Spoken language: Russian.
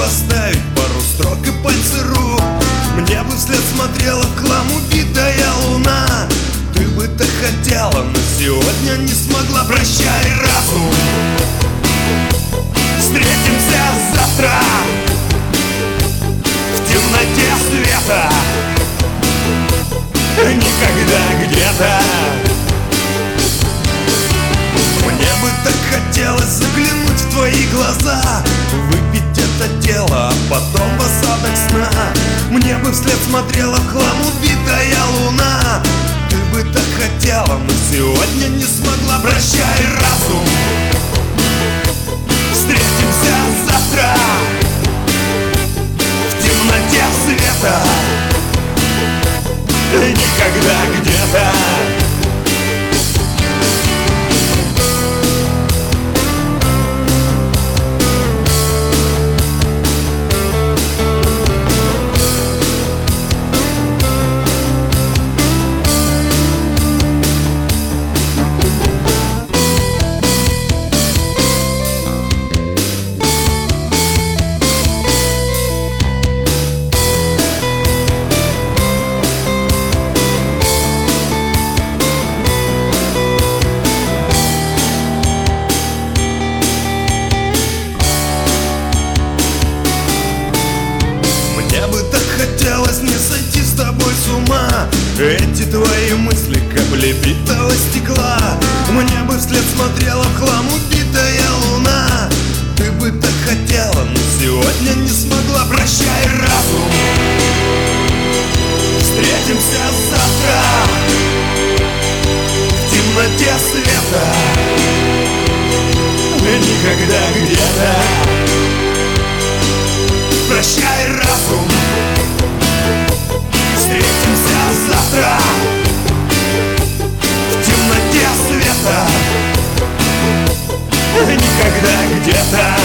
оставить пару строк и пальцы рук. Мне бы вслед смотрела в хлам убитая луна. Ты бы так хотела, но сегодня не смогла. Прощай, разум, встретимся завтра в темноте света. Никогда где-то. Мне бы так хотелось заглянуть в твои глаза, выпить это тело, а потом в осадок сна. Мне бы вслед смотрела в хлам убитая луна. Ты бы так хотела, но сегодня не смогла. Прощай, разум, встретимся завтра в темноте света. Никогда где-то. Хотелось не сойти с тобой с ума. Эти твои мысли капли битого стекла. Мне бы вслед смотрела в хлам убитая луна. Ты бы так хотела, но сегодня не смогла. Прощай, разум, встретимся завтра в темноте света. Никогда где-то. Прощай, разум, встретимся завтра в темноте света. Никогда где-то.